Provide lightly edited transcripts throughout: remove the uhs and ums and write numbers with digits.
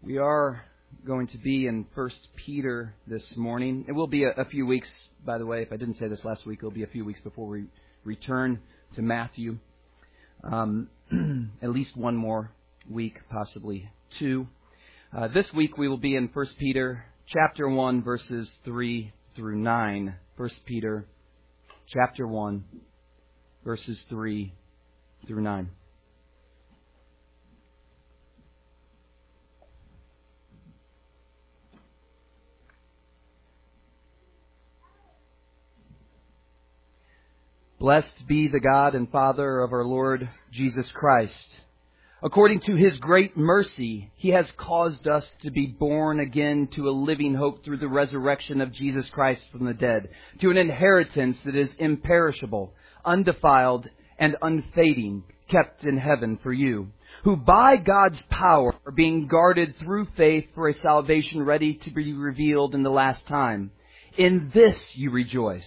We are going to be in 1 Peter this morning. It will be a few weeks, by the way. If I didn't say this last week, it will be a few weeks before we return to Matthew. At least one more week, possibly two. This week we will be in 1 Peter chapter 1, verses 3 through 9. 1 Peter chapter 1, verses 3 through 9. Blessed be the God and Father of our Lord Jesus Christ. According to His great mercy, He has caused us to be born again to a living hope through the resurrection of Jesus Christ from the dead, to an inheritance that is imperishable, undefiled, and unfading, kept in heaven for you, who by God's power are being guarded through faith for a salvation ready to be revealed in the last time. In this you rejoice,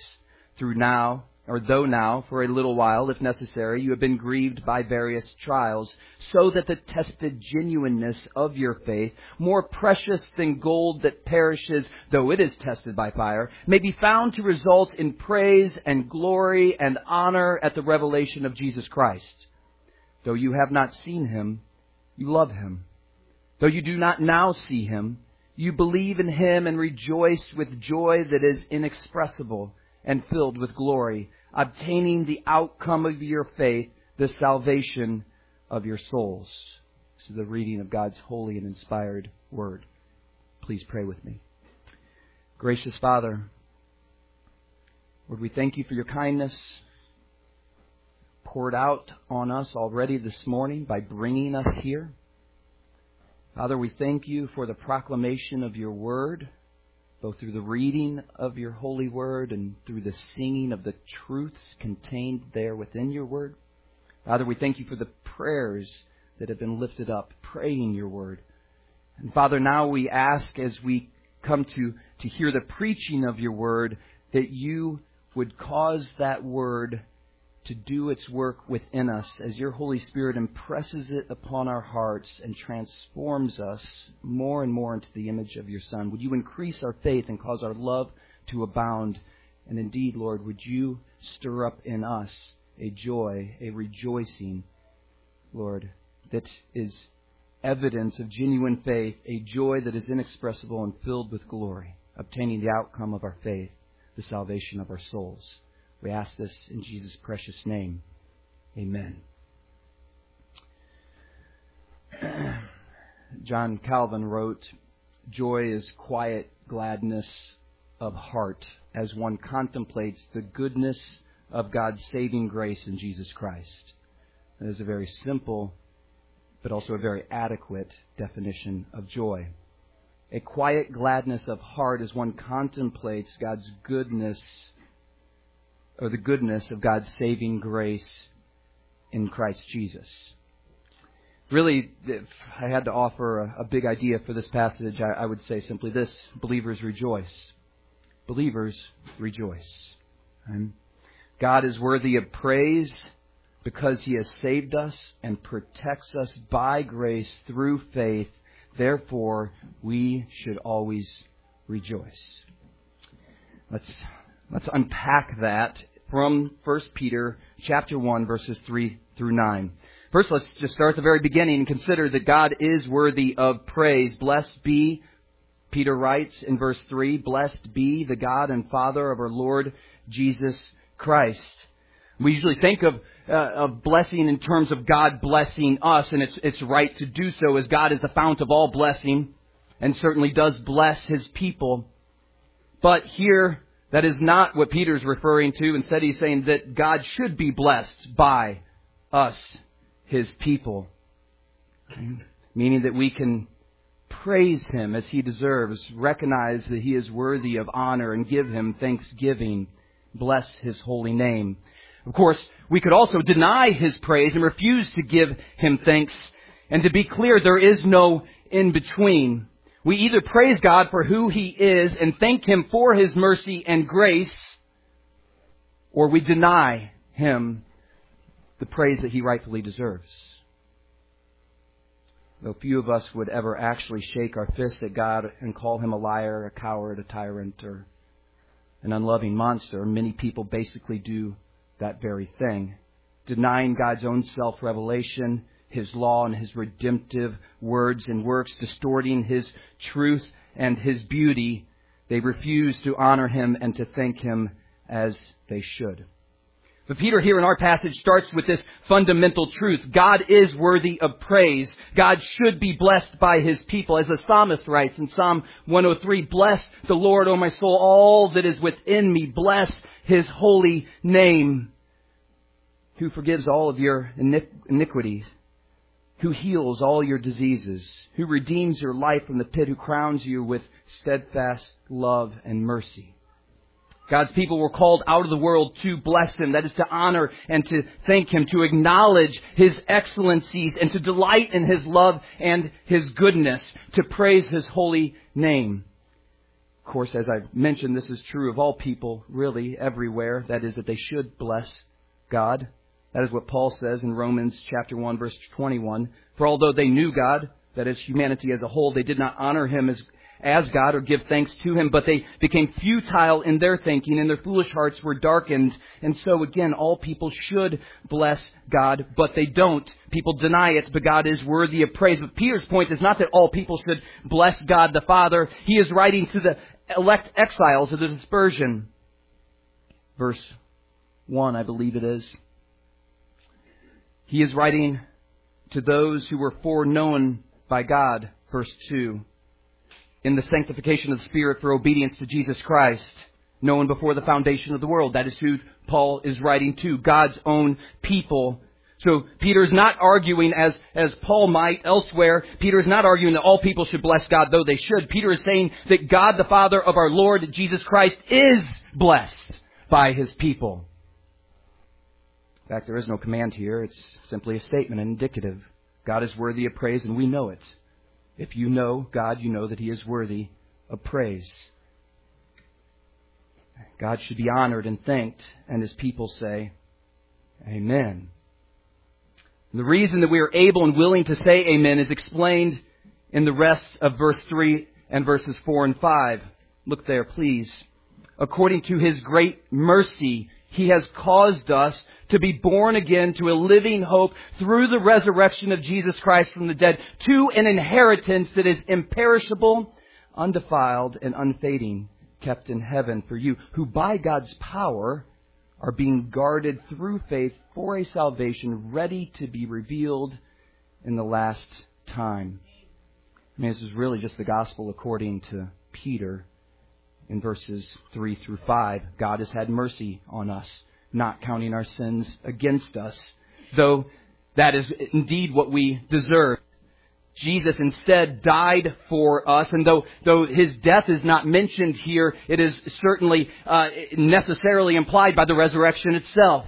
though now, for a little while, if necessary, you have been grieved by various trials, so that the tested genuineness of your faith, more precious than gold that perishes, though it is tested by fire, may be found to result in praise and glory and honor at the revelation of Jesus Christ. Though you have not seen Him, you love Him. Though you do not now see Him, you believe in Him and rejoice with joy that is inexpressible and filled with glory, obtaining the outcome of your faith, the salvation of your souls. This is the reading of God's holy and inspired Word. Please pray with me. Gracious Father, Lord, we thank You for Your kindness poured out on us already this morning by bringing us here. Father, we thank You for the proclamation of Your Word, both through the reading of Your holy Word and through the singing of the truths contained there within Your Word. Father, we thank You for the prayers that have been lifted up, praying Your Word. And Father, now we ask as we come to hear the preaching of Your Word, that You would cause that Word to do its work within us as Your Holy Spirit impresses it upon our hearts and transforms us more and more into the image of Your Son. Would You increase our faith and cause our love to abound? And indeed, Lord, would You stir up in us a joy, a rejoicing, Lord, that is evidence of genuine faith, a joy that is inexpressible and filled with glory, obtaining the outcome of our faith, the salvation of our souls. We ask this in Jesus' precious name. Amen. John Calvin wrote, "Joy is quiet gladness of heart as one contemplates the goodness of God's saving grace in Jesus Christ." That is a very simple, but also a very adequate definition of joy. A quiet gladness of heart as one contemplates God's goodness, or the goodness of God's saving grace in Christ Jesus. Really, if I had to offer a big idea for this passage, I would say simply this: believers rejoice. Believers rejoice. God is worthy of praise because He has saved us and protects us by grace through faith. Therefore, we should always rejoice. Let's unpack that from 1 Peter chapter 1, verses 3 through 9. First, let's just start at the very beginning and consider that God is worthy of praise. Blessed be, Peter writes in verse 3, blessed be the God and Father of our Lord Jesus Christ. We usually think of blessing in terms of God blessing us, and it's right to do so, as God is the fount of all blessing and certainly does bless His people. But here, that is not what Peter's referring to. Instead, he's saying that God should be blessed by us, His people. Meaning that we can praise Him as He deserves, recognize that He is worthy of honor, and give Him thanksgiving. Bless His holy name. Of course, we could also deny His praise and refuse to give Him thanks. And to be clear, there is no in between. We either praise God for who He is and thank Him for His mercy and grace, or we deny Him the praise that He rightfully deserves. though few of us would ever actually shake our fist at God and call Him a liar, a coward, a tyrant, or an unloving monster, many people basically do that very thing. Denying God's own self-revelation, His law and His redemptive words and works, distorting His truth and His beauty, they refuse to honor Him and to thank Him as they should. But Peter here in our passage starts with this fundamental truth. God is worthy of praise. God should be blessed by His people. As the psalmist writes in Psalm 103, "Bless the Lord, O my soul, all that is within me. Bless His holy name." Who forgives all of your iniquities, who heals all your diseases, who redeems your life from the pit, who crowns you with steadfast love and mercy. God's people were called out of the world to bless Him. That is to honor and to thank Him, to acknowledge His excellencies and to delight in His love and His goodness, to praise His holy name. Of course, as I've mentioned, this is true of all people, really, everywhere. That is, that they should bless God. That is what Paul says in Romans chapter 1, verse 21. For although they knew God, that is humanity as a whole, they did not honor Him as God or give thanks to Him, but they became futile in their thinking, and their foolish hearts were darkened. And so again, all people should bless God, but they don't. People deny it, but God is worthy of praise. But Peter's point is not that all people should bless God the Father. He is writing to the elect exiles of the dispersion. Verse 1, I believe it is. He is writing to those who were foreknown by God, verse 2, in the sanctification of the Spirit for obedience to Jesus Christ, known before the foundation of the world. That is who Paul is writing to, God's own people. So Peter is not arguing, as Paul might elsewhere, Peter is not arguing that all people should bless God, though they should. Peter is saying that God, the Father of our Lord Jesus Christ, is blessed by His people. In fact, there is no command here. It's simply a statement, an indicative. God is worthy of praise, and we know it. If you know God, you know that He is worthy of praise. God should be honored and thanked, and His people say, Amen. And the reason that we are able and willing to say Amen is explained in the rest of verse 3 and verses 4 and 5. Look there, please. According to His great mercy, He has caused us to be born again to a living hope through the resurrection of Jesus Christ from the dead, to an inheritance that is imperishable, undefiled, and unfading, kept in heaven for you, who by God's power are being guarded through faith for a salvation ready to be revealed in the last time. I mean, this is really just the gospel according to Peter. In verses 3 through 5, God has had mercy on us, not counting our sins against us, though that is indeed what we deserve. Jesus instead died for us, and though His death is not mentioned here, it is certainly necessarily implied by the resurrection itself.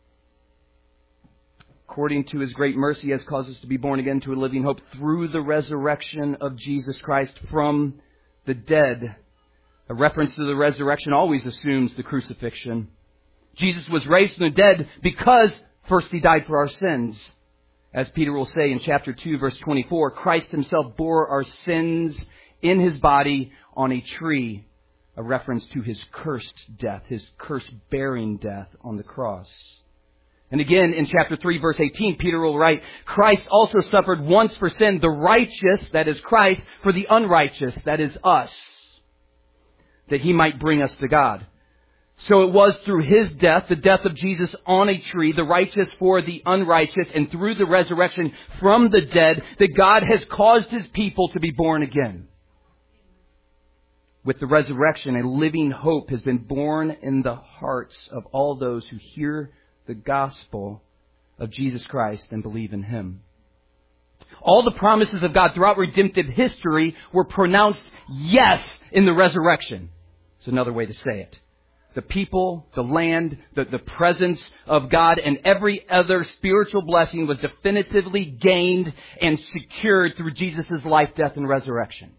According to His great mercy, He has caused us to be born again to a living hope through the resurrection of Jesus Christ from the dead. A reference to the resurrection always assumes the crucifixion. Jesus was raised from the dead because first He died for our sins. As Peter will say in chapter 2, verse 24, Christ Himself bore our sins in His body on a tree. A reference to His cursed death, His curse-bearing death on the cross. And again, in chapter 3, verse 18, Peter will write, Christ also suffered once for sin, the righteous, that is Christ, for the unrighteous, that is us, that He might bring us to God. So it was through His death, the death of Jesus on a tree, the righteous for the unrighteous, and through the resurrection from the dead, that God has caused His people to be born again. With the resurrection, a living hope has been born in the hearts of all those who hear the gospel of Jesus Christ and believe in Him. All the promises of God throughout redemptive history were pronounced yes in the resurrection. It's another way to say it. The people, the land, the presence of God, and every other spiritual blessing was definitively gained and secured through Jesus' life, death, and resurrection.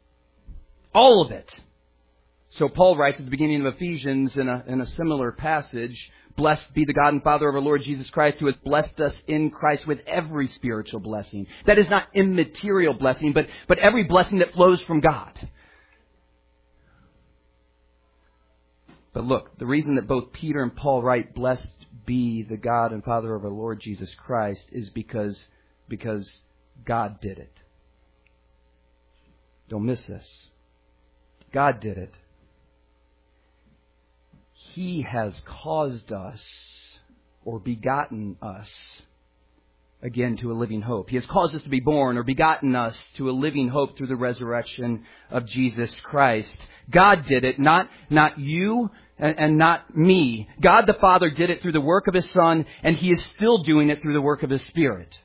All of it. So Paul writes at the beginning of Ephesians in a similar passage, Blessed be the God and Father of our Lord Jesus Christ, who has blessed us in Christ with every spiritual blessing. That is not immaterial blessing, but every blessing that flows from God. But look, the reason that both Peter and Paul write, blessed be the God and Father of our Lord Jesus Christ, is because God did it. Don't miss this. God did it. He has caused us, or begotten us, again to a living hope. He has caused us to be born, or begotten us to a living hope through the resurrection of Jesus Christ. God did it, not you and not me. God the Father did it through the work of His Son, and He is still doing it through the work of His Spirit.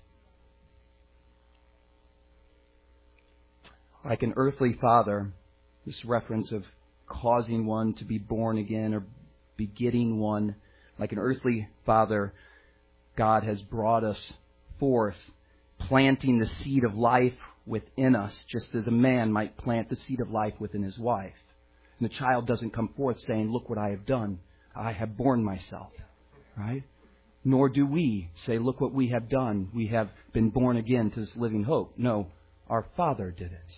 Like an earthly father, this reference of causing one to be born again or begetting one, like an earthly father, God has brought us forth, planting the seed of life within us, just as a man might plant the seed of life within his wife. And the child doesn't come forth saying, look what I have done. I have born myself. Right? Nor do we say, look what we have done. We have been born again to this living hope. No, our Father did it.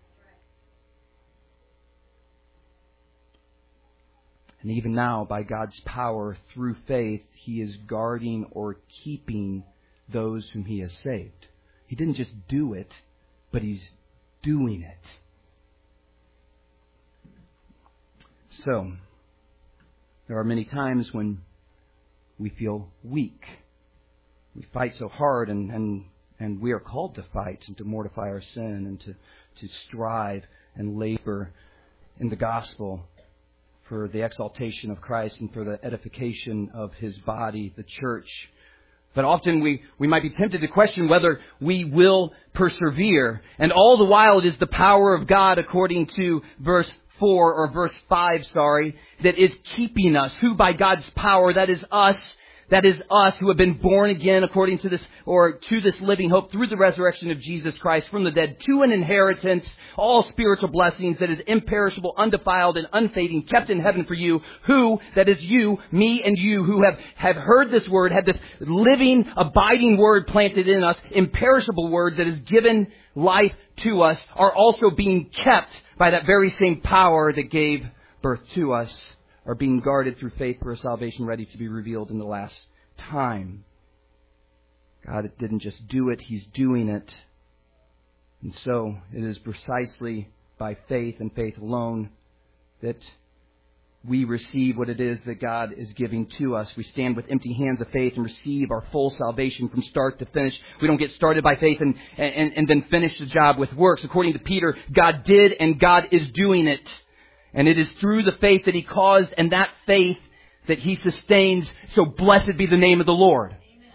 And even now, by God's power, through faith, He is guarding or keeping those whom He has saved. He didn't just do it, but He's doing it. So, there are many times when we feel weak. We fight so hard, and we are called to fight and to mortify our sin and to strive and labor in the gospel for the exaltation of Christ and for the edification of His body, the church. But often we might be tempted to question whether we will persevere. And all the while it is the power of God, according to verse 5, that is keeping us. Who by God's power, that is us who have been born again according to this, or to this living hope through the resurrection of Jesus Christ from the dead, to an inheritance, all spiritual blessings that is imperishable, undefiled, and unfading, kept in heaven for you, who, that is you, me and you, who have heard this word, had this living, abiding word planted in us, imperishable word that has given life to us, are also being kept by that very same power that gave birth to us, are being guarded through faith for a salvation ready to be revealed in the last time. God didn't just do it, He's doing it. And so it is precisely by faith and faith alone that we receive what it is that God is giving to us. We stand with empty hands of faith and receive our full salvation from start to finish. We don't get started by faith and then finish the job with works. According to Peter, God did and God is doing it. And it is through the faith that He caused, and that faith that He sustains. So blessed be the name of the Lord.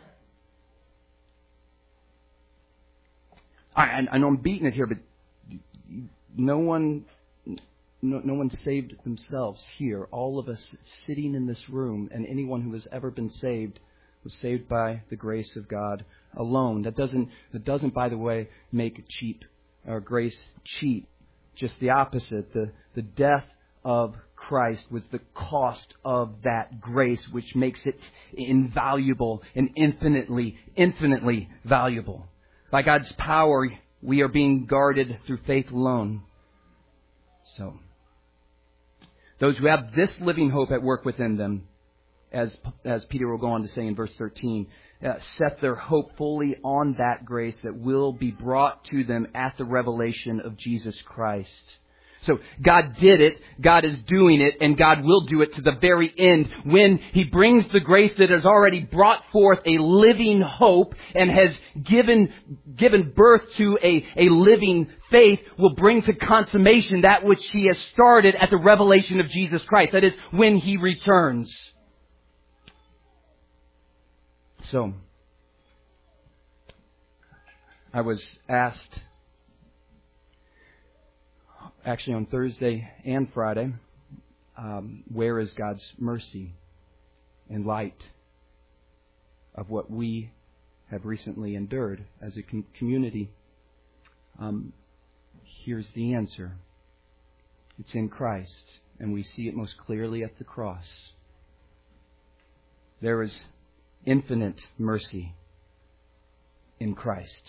Amen. I know I'm beating it here, but no one saved themselves here. All of us sitting in this room, and anyone who has ever been saved was saved by the grace of God alone. That doesn't, by the way, make grace cheap. Just the opposite. The death of Christ was the cost of that grace, which makes it invaluable and infinitely valuable. By God's power, we are being guarded through faith alone. So, those who have this living hope at work within them, as Peter will go on to say in verse 13, set their hope fully on that grace that will be brought to them at the revelation of Jesus Christ. So God did it, God is doing it, and God will do it to the very end when He brings the grace that has already brought forth a living hope and has given birth to a living faith, will bring to consummation that which He has started at the revelation of Jesus Christ. That is, when He returns. So, I was asked, actually on Thursday and Friday, where is God's mercy in light of what we have recently endured as a community? Here's the answer. It's in Christ, and we see it most clearly at the cross. there is infinite mercy in Christ.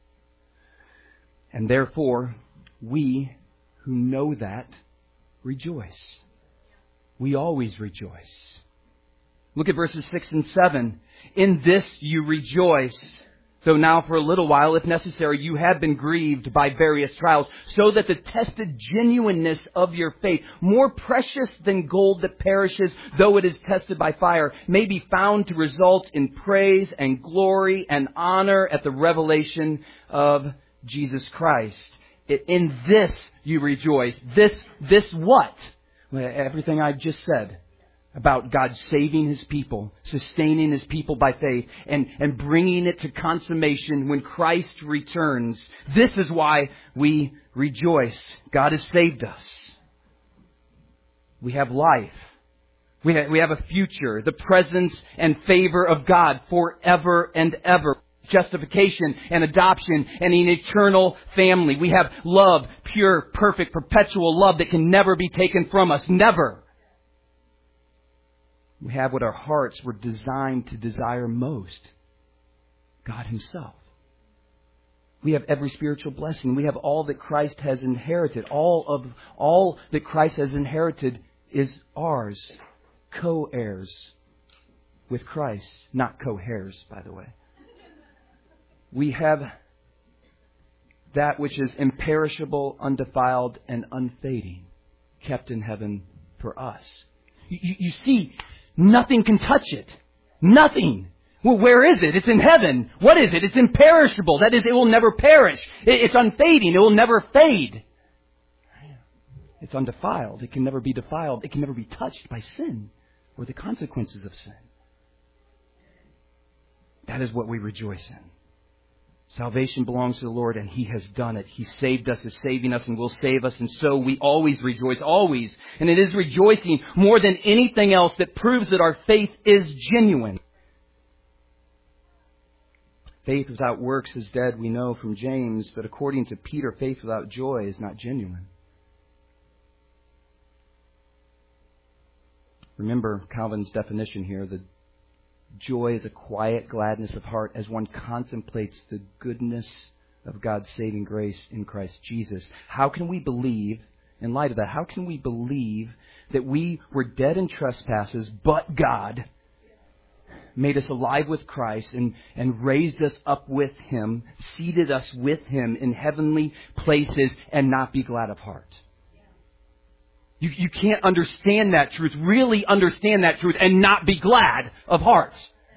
And therefore, we who know that rejoice. We always rejoice. Look at verses 6 and 7. In this you rejoice, though now for a little while, if necessary, you have been grieved by various trials, so that the tested genuineness of your faith, more precious than gold that perishes, though it is tested by fire, may be found to result in praise and glory and honor at the revelation of Jesus Christ. In this you rejoice. This what? Well, everything I just said about God saving His people, sustaining His people by faith, and bringing it to consummation when Christ returns. This is why we rejoice. God has saved us. We have life. We have a future, the presence and favor of God forever and ever. Justification and adoption and an eternal family. We have love, pure, perfect, perpetual love that can never be taken from us. Never. We have what our hearts were designed to desire most. God Himself. We have every spiritual blessing. We have all that Christ has inherited. All that Christ has inherited is ours. Co-heirs with Christ. Not co-heirs, by the way. We have that which is imperishable, undefiled, and unfading, kept in heaven for us. You see, nothing can touch it. Nothing. Well, where is it? It's in heaven. What is it? It's imperishable. That is, it will never perish. It's unfading. It will never fade. It's undefiled. It can never be defiled. It can never be touched by sin or the consequences of sin. That is what we rejoice in. Salvation belongs to the Lord, and He has done it. He saved us, is saving us, and will save us. And so we always rejoice, always. And it is rejoicing more than anything else that proves that our faith is genuine. Faith without works is dead, we know from James. But according to Peter, faith without joy is not genuine. Remember Calvin's definition here. The joy is a quiet gladness of heart as one contemplates the goodness of God's saving grace in Christ Jesus. How can we believe, in light of that, how can we believe that we were dead in trespasses, but God made us alive with Christ and raised us up with Him, seated us with Him in heavenly places, and not be glad of heart? You can't understand that truth, really understand that truth, and not be glad of heart.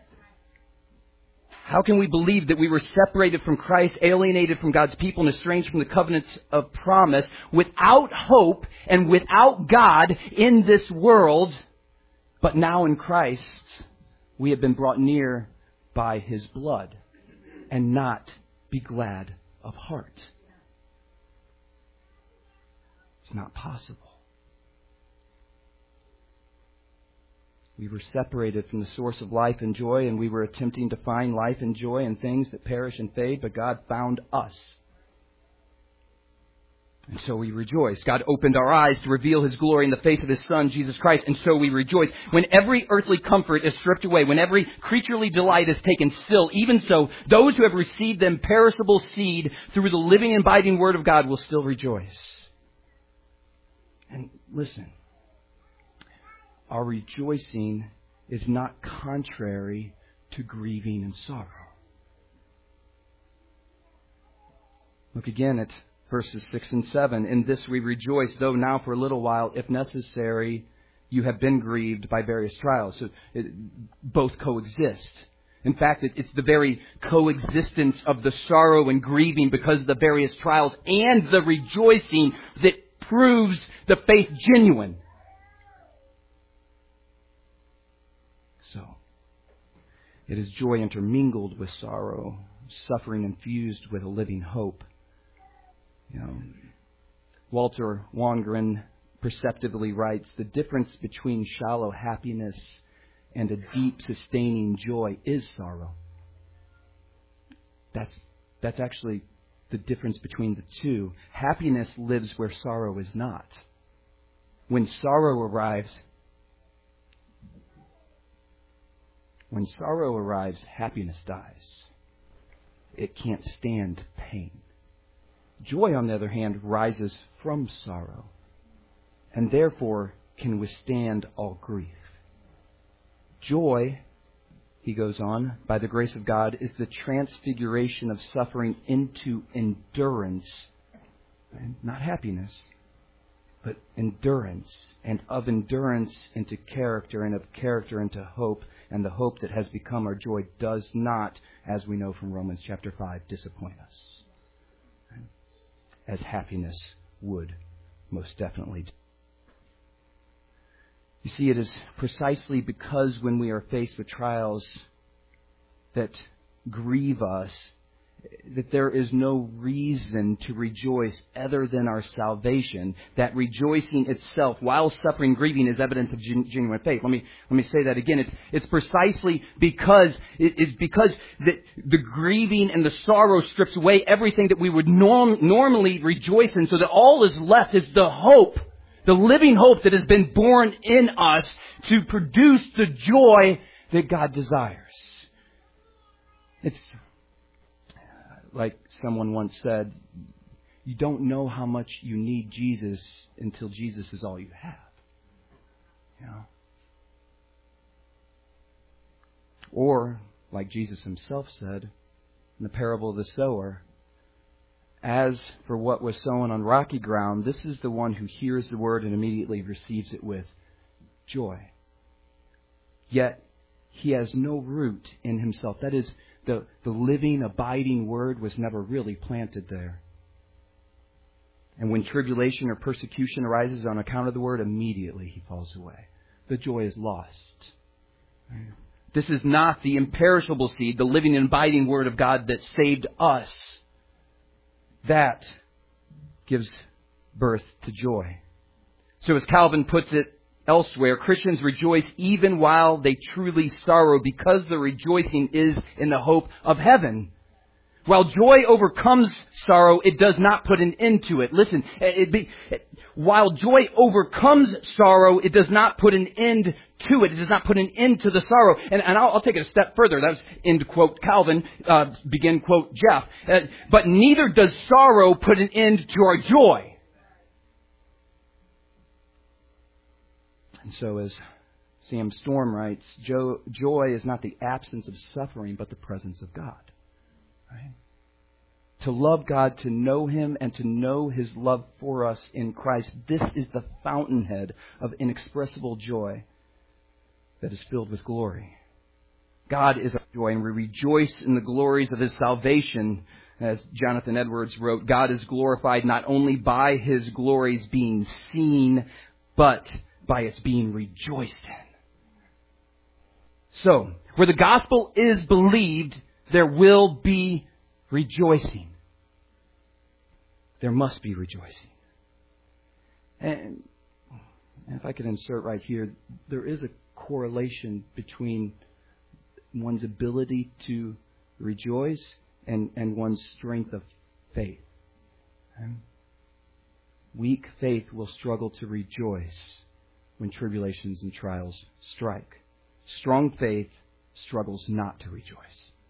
How can we believe that we were separated from Christ, alienated from God's people, and estranged from the covenants of promise, without hope and without God in this world, but now in Christ we have been brought near by His blood, and not be glad of heart? It's not possible. We were separated from the source of life and joy, and we were attempting to find life and joy in things that perish and fade, but God found us. And so we rejoice. God opened our eyes to reveal His glory in the face of His Son, Jesus Christ, and so we rejoice. When every earthly comfort is stripped away, when every creaturely delight is taken still, even so, those who have received the imperishable seed through the living and abiding Word of God will still rejoice. And listen. Our rejoicing is not contrary to grieving and sorrow. Look again at verses 6 and 7. In this we rejoice, though now for a little while, if necessary, you have been grieved by various trials. So both coexist. In fact, it's the very coexistence of the sorrow and grieving because of the various trials and the rejoicing that proves the faith genuine. So, it is joy intermingled with sorrow, suffering infused with a living hope. Walter Wangerin perceptively writes, the difference between shallow happiness and a deep, sustaining joy is sorrow. That's actually the difference between the two. Happiness lives where sorrow is not. When sorrow arrives, When sorrow arrives, happiness dies. It can't stand pain. Joy, on the other hand, rises from sorrow and therefore can withstand all grief. Joy, he goes on, by the grace of God, is the transfiguration of suffering into endurance, not happiness, but endurance, and of endurance into character, and of character into hope, and the hope that has become our joy does not, as we know from Romans chapter 5, disappoint us, as happiness would most definitely do. You see, it is precisely because when we are faced with trials that grieve us, that there is no reason to rejoice other than our salvation, that rejoicing itself while suffering, grieving, is evidence of genuine faith. Let me say that again. It's precisely because the grieving and the sorrow strips away everything that we would normally rejoice in, so that all is left is the hope, the living hope that has been born in us to produce the joy that God desires. It's like someone once said, you don't know how much you need Jesus until Jesus is all you have. You know? Or, like Jesus himself said in the parable of the sower, as for what was sown on rocky ground, this is the one who hears the word and immediately receives it with joy. Yet he has no root in himself. That is, the living, abiding word was never really planted there. And when tribulation or persecution arises on account of the word, immediately he falls away. The joy is lost. This is not the imperishable seed, the living and abiding word of God that saved us. That gives birth to joy. So as Calvin puts it elsewhere, Christians rejoice even while they truly sorrow, because the rejoicing is in the hope of heaven. While joy overcomes sorrow, it does not put an end to it. Listen, while joy overcomes sorrow, it does not put an end to it. It does not put an end to the sorrow. And I'll take it a step further. That's end quote Calvin, begin quote Jeff. But neither does sorrow put an end to our joy. And so as Sam Storm writes, joy is not the absence of suffering, but the presence of God. Right? To love God, to know Him, and to know His love for us in Christ. This is the fountainhead of inexpressible joy that is filled with glory. God is our joy, and we rejoice in the glories of His salvation. As Jonathan Edwards wrote, God is glorified not only by His glories being seen, but by its being rejoiced in. So, where the gospel is believed, there will be rejoicing. There must be rejoicing. And if I could insert right here, there is a correlation between one's ability to rejoice and one's strength of faith. Weak faith will struggle to rejoice when tribulations and trials strike. Strong faith struggles not to rejoice.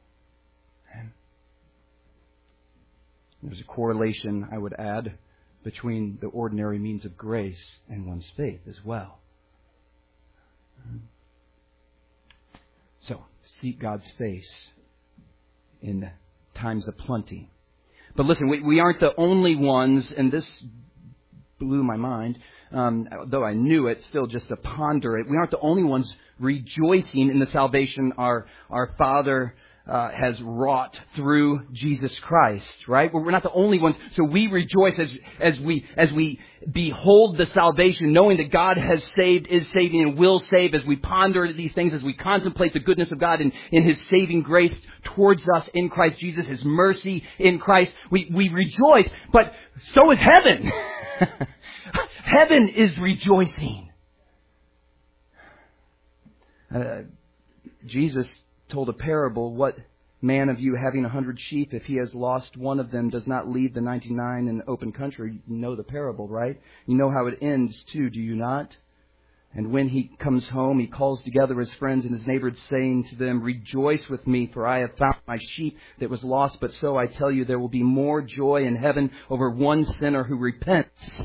There's a correlation, I would add, between the ordinary means of grace and one's faith as well. So, seek God's face in times of plenty. But listen, we aren't the only ones, and this blew my mind, though I knew it, still just to ponder it. We aren't the only ones rejoicing in the salvation our Father has wrought through Jesus Christ, right? We're not the only ones. So we rejoice as we behold the salvation, knowing that God has saved, is saving, and will save, as we ponder these things, as we contemplate the goodness of God in His saving grace towards us in Christ Jesus, His mercy in Christ. We rejoice, but so is heaven. Heaven is rejoicing. Jesus told a parable. What man of you, having 100 sheep, if he has lost one of them, does not leave the 99 in the open country? You know the parable, right? You know how it ends too, do you not? And when he comes home, he calls together his friends and his neighbors, saying to them, "Rejoice with me, for I have found my sheep that was lost. But so I tell you, there will be more joy in heaven over one sinner who repents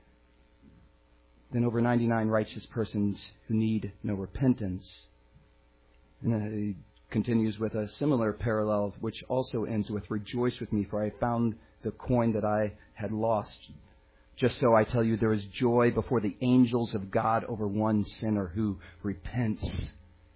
than over 99 righteous persons who need no repentance." And then he continues with a similar parallel, which also ends with, "Rejoice with me, for I found the coin that I had lost. Just so I tell you, there is joy before the angels of God over one sinner who repents."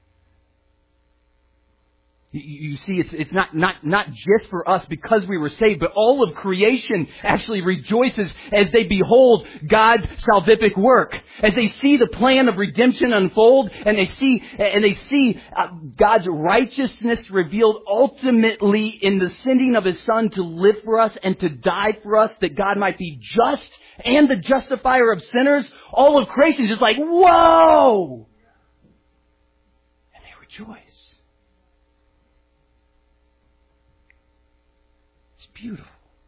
You see, it's not just for us because we were saved, but all of creation actually rejoices as they behold God's salvific work, as they see the plan of redemption unfold, and they see God's righteousness revealed ultimately in the sending of His Son to live for us and to die for us, that God might be just and the justifier of sinners. All of creation is just like, whoa! And they rejoice. Beautiful.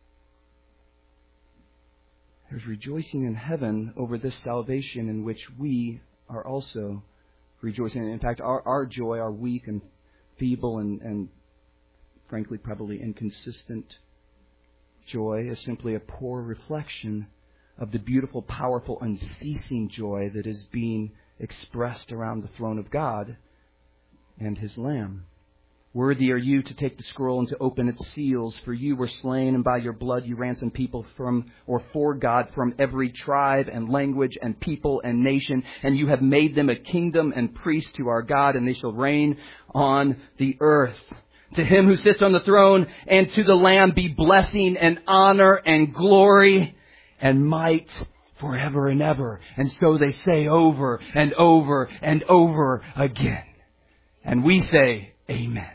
There's rejoicing in heaven over this salvation in which we are also rejoicing. In fact, our joy, our weak and feeble and frankly probably inconsistent joy, is simply a poor reflection of the beautiful, powerful, unceasing joy that is being expressed around the throne of God and His Lamb. "Worthy are you to take the scroll and to open its seals, for you were slain, and by your blood you ransomed people for God from every tribe and language and people and nation, and you have made them a kingdom and priests to our God, and they shall reign on the earth. To Him who sits on the throne and to the Lamb be blessing and honor and glory and might forever and ever." And so they say over and over and over again. And we say, amen.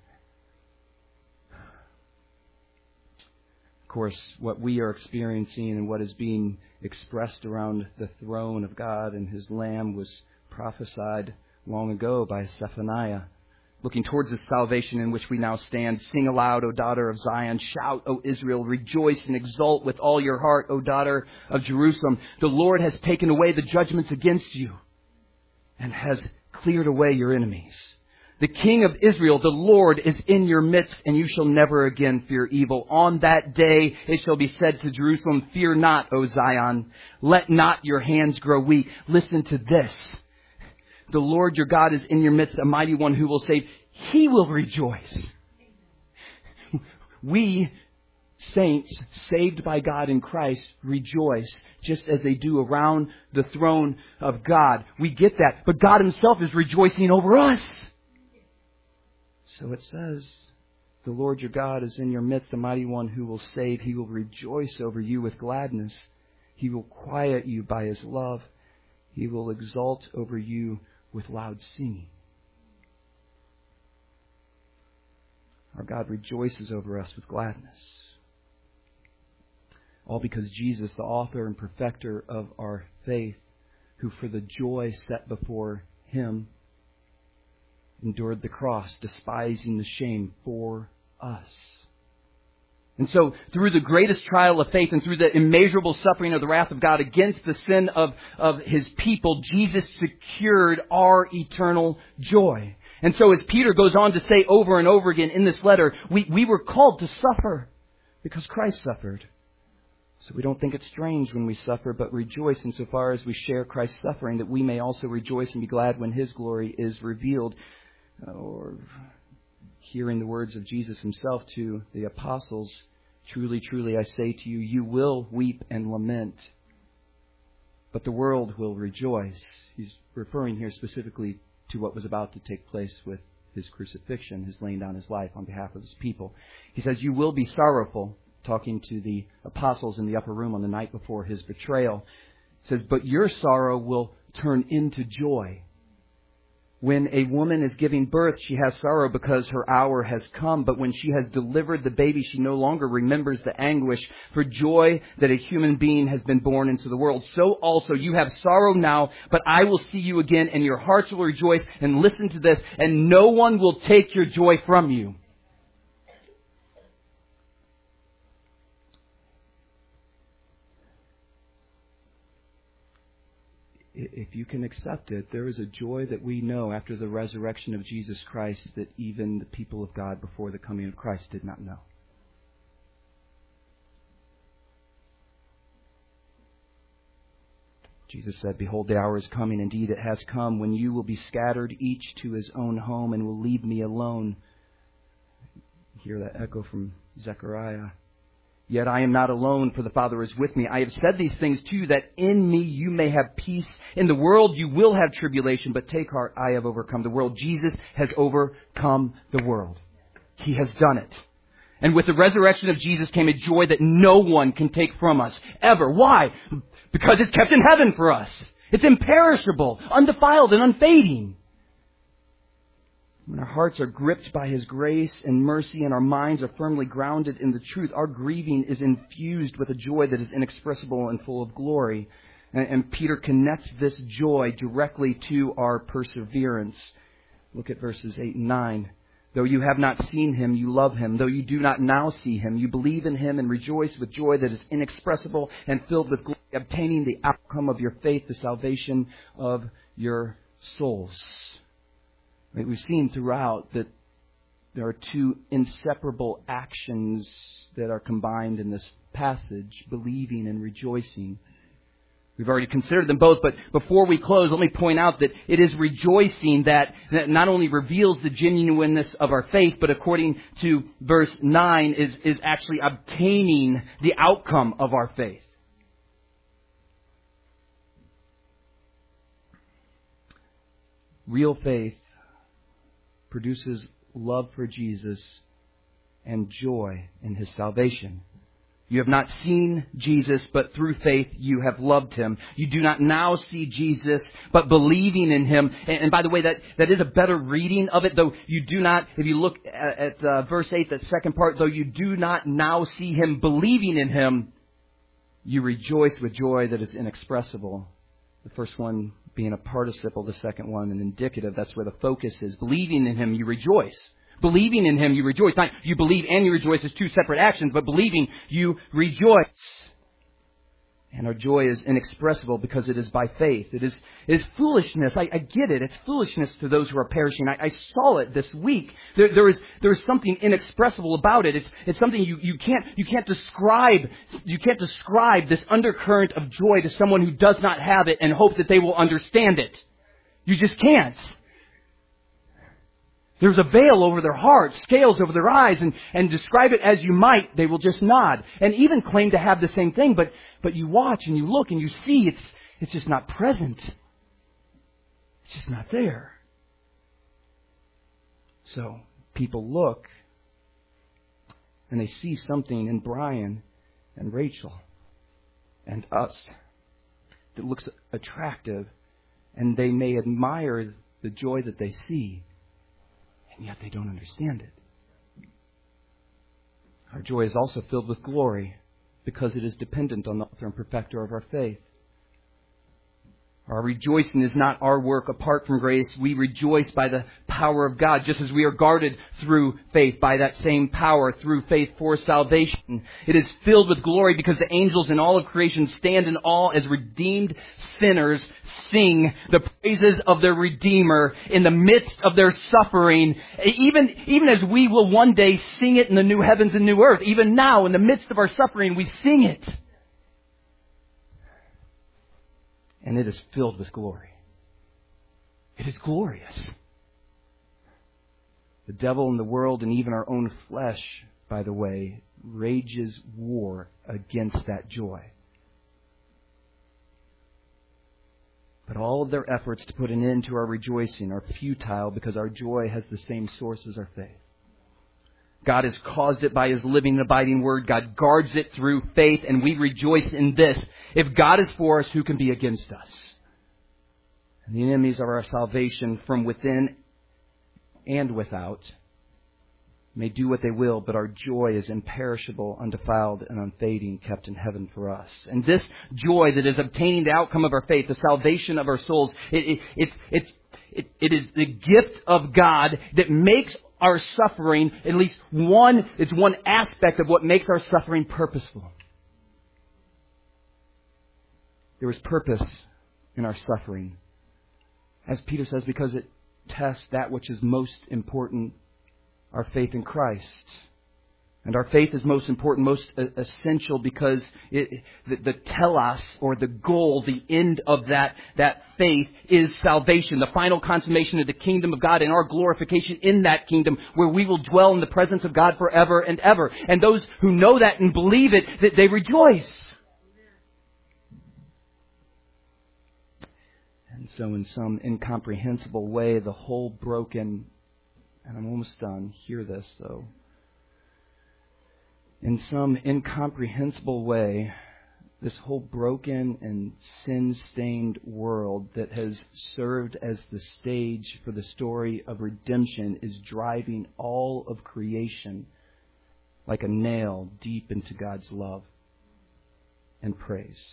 Of course, what we are experiencing and what is being expressed around the throne of God and His Lamb was prophesied long ago by Zephaniah. Looking towards the salvation in which we now stand, "Sing aloud, O daughter of Zion. Shout, O Israel. Rejoice and exult with all your heart, O daughter of Jerusalem. The Lord has taken away the judgments against you and has cleared away your enemies. The King of Israel, the Lord, is in your midst, and you shall never again fear evil. On that day it shall be said to Jerusalem, Fear not, O Zion. Let not your hands grow weak." Listen to this. "The Lord your God is in your midst, a mighty one who will save. He will rejoice." We, saints saved by God in Christ, rejoice just as they do around the throne of God. We get that. But God Himself is rejoicing over us. So it says, "The Lord your God is in your midst, the mighty one who will save. He will rejoice over you with gladness. He will quiet you by His love. He will exult over you with loud singing." Our God rejoices over us with gladness. All because Jesus, the author and perfecter of our faith, who for the joy set before Him endured the cross, despising the shame for us. And so, through the greatest trial of faith and through the immeasurable suffering of the wrath of God against the sin of His people, Jesus secured our eternal joy. And so, as Peter goes on to say over and over again in this letter, we were called to suffer because Christ suffered. So we don't think it's strange when we suffer, but rejoice insofar as we share Christ's suffering, that we may also rejoice and be glad when His glory is revealed. Or hearing the words of Jesus Himself to the apostles, "Truly, truly, I say to you, you will weep and lament, but the world will rejoice." He's referring here specifically to what was about to take place with His crucifixion, His laying down His life on behalf of His people. He says, "You will be sorrowful," talking to the apostles in the upper room on the night before His betrayal. He says, "But your sorrow will turn into joy." When a woman is giving birth, she has sorrow because her hour has come. But when she has delivered the baby, she no longer remembers the anguish for joy that a human being has been born into the world. So also you have sorrow now, but I will see you again, and your hearts will rejoice. And listen to this, and no one will take your joy from you. if you can accept it, there is a joy that we know after the resurrection of Jesus Christ that even the people of God before the coming of Christ did not know. Jesus said, "Behold, the hour is coming. Indeed, it has come when you will be scattered, each to his own home, and will leave me alone." Hear that echo from Zechariah. "Yet I am not alone, for the Father is with me. I have said these things to you, that in me you may have peace. In the world you will have tribulation, but take heart, I have overcome the world." Jesus has overcome the world. He has done it. And with the resurrection of Jesus came a joy that no one can take from us, ever. Why? Because it's kept in heaven for us. It's imperishable, undefiled, and unfading. When our hearts are gripped by His grace and mercy and our minds are firmly grounded in the truth, our grieving is infused with a joy that is inexpressible and full of glory. And Peter connects this joy directly to our perseverance. Look at verses 8 and 9. "Though you have not seen Him, you love Him. Though you do not now see Him, you believe in Him and rejoice with joy that is inexpressible and filled with glory, obtaining the outcome of your faith, the salvation of your souls." Right? We've seen throughout that there are two inseparable actions that are combined in this passage, believing and rejoicing. We've already considered them both, but before we close, let me point out that it is rejoicing that not only reveals the genuineness of our faith, but according to verse 9, is actually obtaining the outcome of our faith. Real faith produces love for Jesus and joy in His salvation. "You have not seen Jesus, but through faith you have loved Him. You do not now see Jesus, but believing in Him." And by the way, that is a better reading of it, though you do not, if you look at verse 8, that second part, "Though you do not now see Him, believing in Him, you rejoice with joy that is inexpressible." The first one being a participle, the second one an indicative. That's where the focus is. Believing in Him, you rejoice. Believing in Him, you rejoice. Not you believe and you rejoice as two separate actions, but believing, you rejoice. And our joy is inexpressible because it is by faith. It is foolishness. I get it. It's foolishness to those who are perishing. I saw it this week. There is something inexpressible about it. It's something you can't describe. You can't describe this undercurrent of joy to someone who does not have it and hope that they will understand it. You just can't. There's a veil over their hearts, scales over their eyes, and describe it as you might, they will just nod. And even claim to have the same thing, but you watch and you look and you see it's just not present. It's just not there. So people look and they see something in Brian and Rachel and us that looks attractive, and they may admire the joy that they see. And yet they don't understand it. Our joy is also filled with glory because it is dependent on the author and perfecter of our faith. Our rejoicing is not our work apart from grace. We rejoice by the power of God, just as we are guarded through faith by that same power through faith for salvation. It is filled with glory because the angels in all of creation stand in awe as redeemed sinners sing the praises of their Redeemer in the midst of their suffering. Even as we will one day sing it in the new heavens and new earth. Even now, in the midst of our suffering, we sing it. And it is filled with glory. It is glorious. The devil and the world and even our own flesh, by the way, rages war against that joy. But all of their efforts to put an end to our rejoicing are futile because our joy has the same source as our faith. God has caused it by His living and abiding Word. God guards it through faith, and we rejoice in this. If God is for us, who can be against us? And the enemies of our salvation from within and without may do what they will, but our joy is imperishable, undefiled, and unfading, kept in heaven for us. And this joy that is obtaining the outcome of our faith, the salvation of our souls, it is the gift of God that makes our suffering, at least it's one aspect of what makes our suffering purposeful. There is purpose in our suffering. As Peter says, because it tests that which is most important, our faith in Christ. And our faith is most important, most essential, because the telos, or the goal, the end of that faith is salvation, the final consummation of the kingdom of God and our glorification in that kingdom, where we will dwell in the presence of God forever and ever. And those who know that and believe it, that they rejoice. And so in some incomprehensible way, the whole broken, and I'm almost done, hear this though. In some incomprehensible way, this whole broken and sin-stained world that has served as the stage for the story of redemption is driving all of creation like a nail deep into God's love and praise.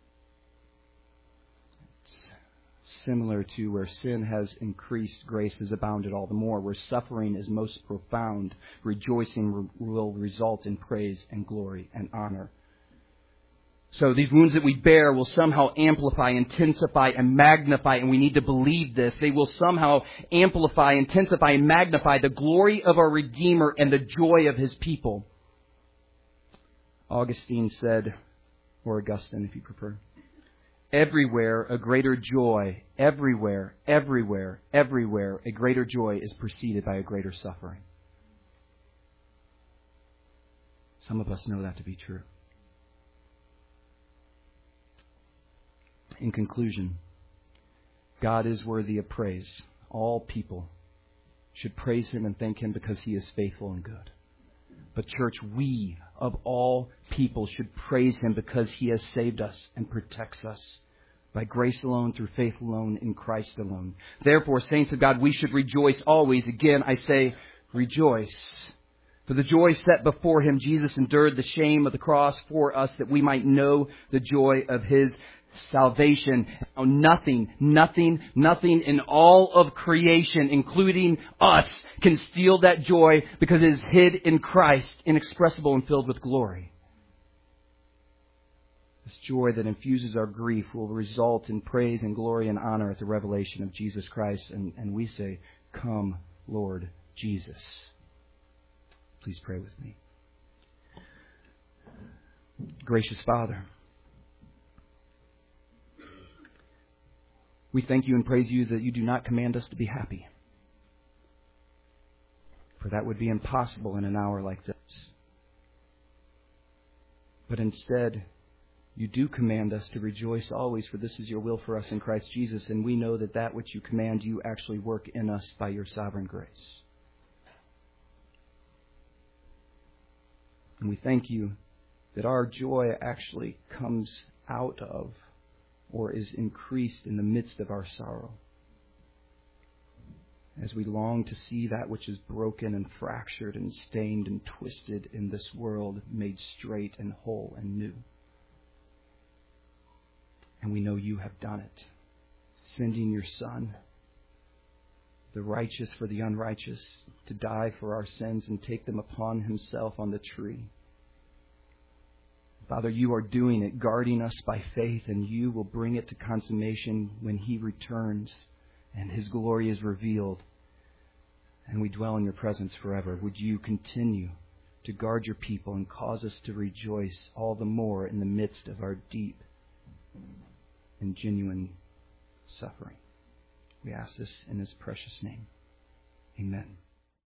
It's similar to where sin has increased, grace has abounded all the more. Where suffering is most profound, rejoicing will result in praise and glory and honor. So these wounds that we bear will somehow amplify, intensify, and magnify, and we need to believe this. They will somehow amplify, intensify, and magnify the glory of our Redeemer and the joy of His people. Augustine said, or Augustine if you prefer, everywhere a greater joy, everywhere, a greater joy is preceded by a greater suffering. Some of us know that to be true. In conclusion, God is worthy of praise. All people should praise Him and thank Him because He is faithful and good. But church, we of all people should praise Him because He has saved us and protects us by grace alone, through faith alone, in Christ alone. Therefore, saints of God, we should rejoice always. Again, I say, rejoice. For the joy set before Him, Jesus endured the shame of the cross for us, that we might know the joy of His salvation. Now, nothing in all of creation, including us, can steal that joy, because it is hid in Christ, inexpressible and filled with glory. This joy that infuses our grief will result in praise and glory and honor at the revelation of Jesus Christ. And we say, come, Lord Jesus. Please pray with me. Gracious Father, we thank You and praise You that You do not command us to be happy. For that would be impossible in an hour like this. But instead, You do command us to rejoice always, for this is Your will for us in Christ Jesus, and we know that which You command, You actually work in us by Your sovereign grace. And we thank You that our joy actually comes out of, or is increased in the midst of, our sorrow, as we long to see that which is broken and fractured and stained and twisted in this world made straight and whole and new. And we know You have done it, sending Your Son, the righteous for the unrighteous, to die for our sins and take them upon Himself on the tree. Father, You are doing it, guarding us by faith, and You will bring it to consummation when He returns and His glory is revealed, and we dwell in Your presence forever. Would You continue to guard Your people and cause us to rejoice all the more in the midst of our deep and genuine suffering. We ask this in His precious name. Amen.